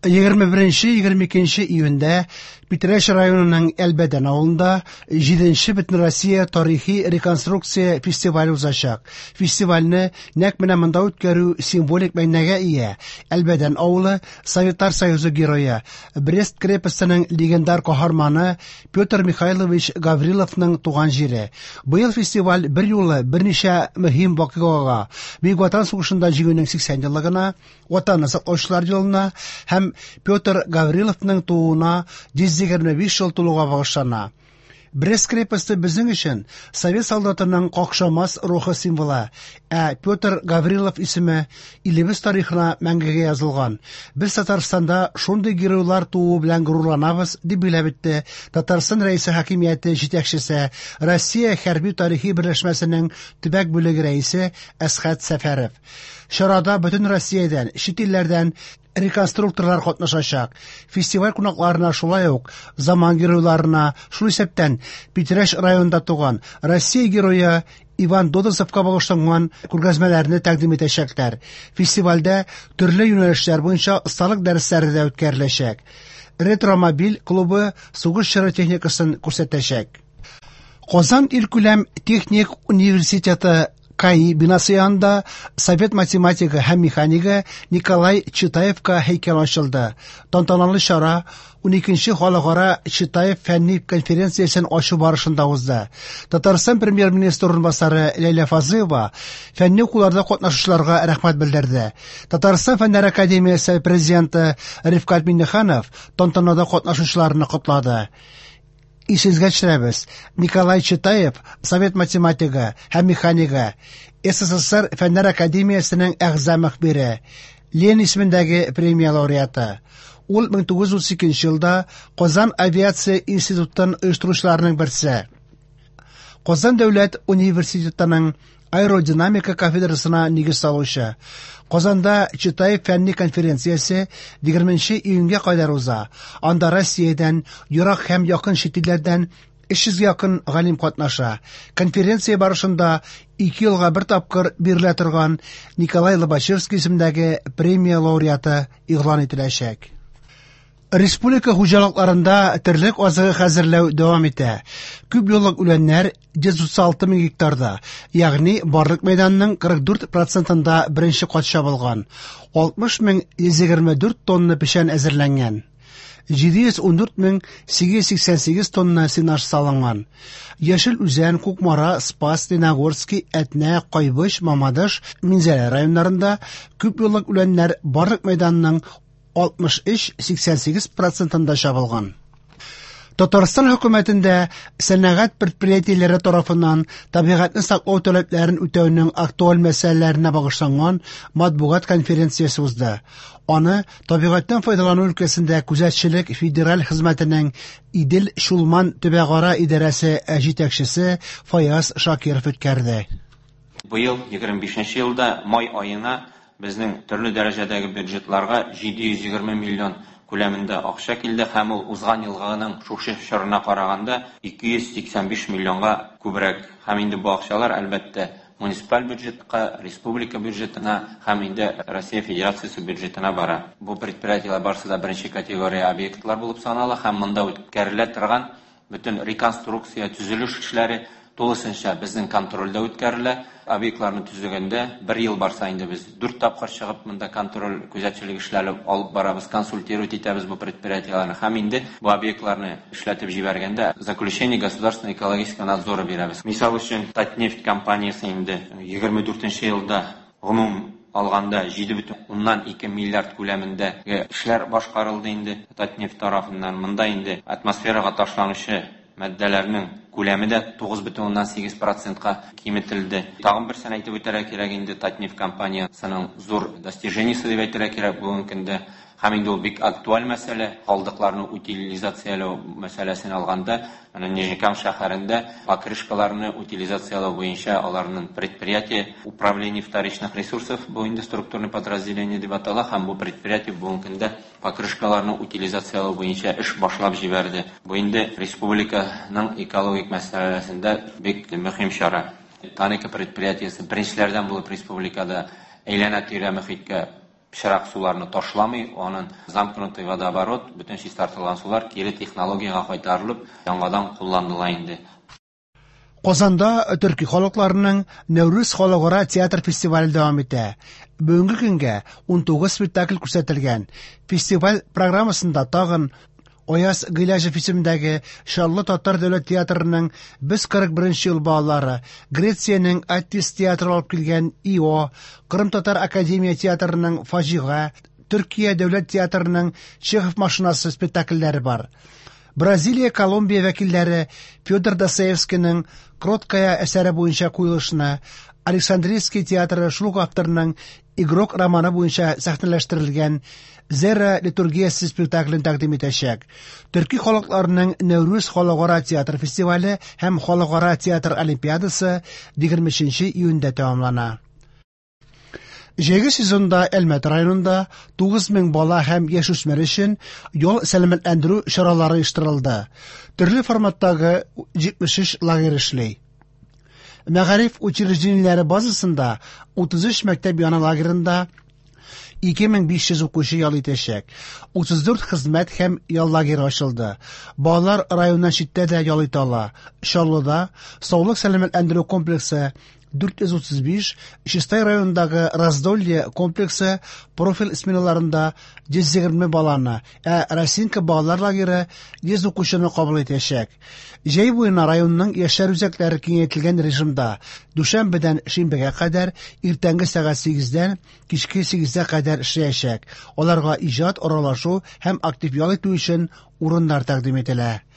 21-22 июньдә Питрәш районының Әлбәдән авылында 7-нче Бөтен Россия тарихи реконструкция фестивале узачак. Фестивальне нәкъ менә монда үткәрү символик мәгънәгә ия. Әлбәдән авылы Советтар Союзы герое, Брест крепостенең легендар каһарманы Петр Михайлович Гавриловның туган җире. Быел фестиваль бер юлы берничә мөһим вакыйгага, Бөек Ватан сугышында җиңүнең 80 еллыгына, Ватанны саклаучылар елына һәм Петр Гавриловның тууына 125 ел тулуга багышлана. Брест крепосты безнең өчен совет солдатының какшамас рухы символы, ә Петр Гаврилов исеме илебез тарихына мәңгегә язылган. Без Татарстанда шундый геройлар туу белән горурланабыз, дип белә бетте Татарстан рәисе хакимияте җитәкчесе, Россия хәрби тарихи берләшмәсенең төбәк бүлеге рәисе Әсхәт Сәфәров. Чарада бөтен Россиядән, чит илләрдән реконструкторлар катнашачак. Фестиваль кунакларына шулай ук заман геройларына, шул исәптән Питрәш районында туган Россия герое Иван Додосовка багышланган күргәзмәләрне тәкъдим итәчәкләр. Фестивальдә төрле юнәлешләр буенча осталык дәресләре дә үткәреләчәк. Ретромобиль клубы сугыш чоры техникасын күрсәтәчәк. Казан илкүләм техник университеты КАИ бинасы янында совет математигы һәм механигы Николай Читаевка һәйкәл ачылды. Тантаналы чара 12-нче халыкара Читаев фәнни конференциясен ачу барышында узды. Татарстан премьер-министры урынбасары Ләйлә Фазыева фәнни укуларда катнашучыларга рәхмәт белдерде. Татарстан фәннәр академиясе президенты Рифкат Миңнеханов тантанада катнашучыларны котлады. Исезгә төшерәбез. Николай Читаев, совет математигы һәм механигы, СССР фәннәр академиясенең әгъза мөхбире, Ленин исемендәге премия лауреаты. Ул 1932 елда Казан авиация институтын оештыручыларның берсе. Казан дәүләт университетының аэродинамика кафедрасына нигез салучы. Казанда Читаев фәнни конференциясе 20 июньгә кадәр уза. Анда Россиядән, ерак һәм якын чит илләрдән 300 якын галим катнаша. Конференция барышында 2 елга бер тапкыр бирелә торган Николай Лобачевский исемендәге премия лауреаты игълан ителәчәк. Республика хуҗалыкларында терлек азыгы хәзерләү дәвам итә. Күп юллык үләннәр 136 мең гектарда, ягъни барлык мәйданның 44%-ында беренче кат чабылган. 60,124 тонна печән әзерләнгән. 714,888 тонна сенаж салынган. Яшел Үзән, Кукмара, Спас, Леногорский, Әтнә, Кайбыш, Мамадыш, Минзәлә районнарында күп юллык үләннәр барлык мәйданның 63-88%-ында чабылган. Татарстан хөкүмәтендә сәнәгать предприятиеләре тарафыннан табигатьне саклау таләпләрен үтәүнең актуаль мәсьәләләренә багышланган матбугат конференциясе узды. Аны табигатьтән файдалану өлкәсендә күзәтчелек федераль хезмәтенең Идел Шулман төбәгара идарәсе җитәкчесе Фаяз Шакиров үткәрде. Быел 25 елда май аена безнең төрле дәрәҗәдәге бюджетларга 720 миллион күләмендә акча килде һәм ул узган елгының шушы чорына караганда 285 миллионга күбрәк. Һәм инде бу акчалар әлбәттә муниципаль бюджетка, республика бюджетына һәм инде Россия Федерациясе бюджетына бара. Бу предприятиеләр барысы да беренче категория объектлар булып санала һәм монда үткәрелә торган бөтен реконструкция, төзелеш эшләре тулысынча безнең контрольдә үткәрелә. Объектларны төзегәндә 1 ел барса инде без 4 тапкыр чыгып монда контроль күзәтчелек эшләре алып барабыз, консультировать итәбез бу предприятиеләрне. Һәм инде бу объектларны эшләтеп җибәргәндә заключение государственного экологического надзора бирәбез. Мисал өчен Татнефть компаниясе инде 24 елда гомум алганда 7,2 миллиард күләмендә эшләр башкарылды инде Татнефть тарафыннан. Монда инде атмосферага ташланучы мәддәләрнең күләме дә 9,8%-ка киметелде. Тагын бер сан әйтеп үтәргә кирәк инде Татнефть компаниясының зур достижениесе дип әйтергә кирәк бүгенге көндә. Һәм инде ул бик актуаль мәсьәлә, калдыкларны утилизацияләү мәсьәләсен алганда, Нижнекам шәһәрендә покрышкаларны утилизацияләү буенча аларның предприятие управления вторичных ресурсов бу инде структурный подразделение дип атала һәм бу предприятие бүгенге көндә покрышкаларны утилизацияләү буенча эш башлап җибәрде. Бу инде республиканың экологик мәсьәләсендә бик мөһим чара. Танека предприятиесе беренчеләрдән булып республикада әйләнә-тирә мөхиткә пычрак суларны ташламый, аның замкнутый водооборот, бүтән чистартылган сулар кире технологиягә кайтарылып, яңадан кулланыла инде. Казанда төрки халыкларының Нәүрүз халыкара театр фестивале дәвам итә. Бүгенге көнгә 19 спектакль күрсәтелгән. Фестиваль программасында тагын Ояз Гыйләҗев исемендәге Шаллы татар дәүләт театрының без 41 ел балалары, Грециянең Аттис театры алып килгән ИО, Кырым татар академия театрының Фаҗига, Төркия дәүләт театрының Чехов машинасы спектакльләре бар. Бразилия, Колумбия вәкилләре Федор Достоевскийның Кроткая әсәре буенча куелышны, Александрийский театры шул авторның Игрок романы буенча сәхнәләштерелгән Зера литургиясе спектаклен тәкъдим итәчәк. Төрки халыкларының Нәүрүз халыкара театр фестивале һәм халыкара театр олимпиадасы 23 июньдә тәмамлана. Җәйге сезонда Әлмәт районында 9000 бала һәм яшүсмер өчен ял сәламәтләндерү чаралары оештырылды. Төрле форматтагы 73 лагерь эшли. Мәгариф учреждениеләре базасында 33 мәктәп яна лагерында 2500 укучы ял итәчәк. 34 хезмәт һәм ял лагере ачылды. Балалар районнан читтә дә ял итә ала. Шаллыда саулык сәламәтләндерү комплексы 435, Чистай районындагы Раздолье комплексы профиль сменаларында 120 баланы, Росинка балалар лагере 100 укучыны кабул итәчәк. Җәй буена районның яшьләр үзәкләре киңәйтелгән режимда дүшәмбедән шимбәгә кадәр иртәнге сәгать 8-дән кичке 8-гә кадәр эшләячәк. Аларга иҗат, аралашу һәм актив ял итү өчен урыннар тәкъдим ителә.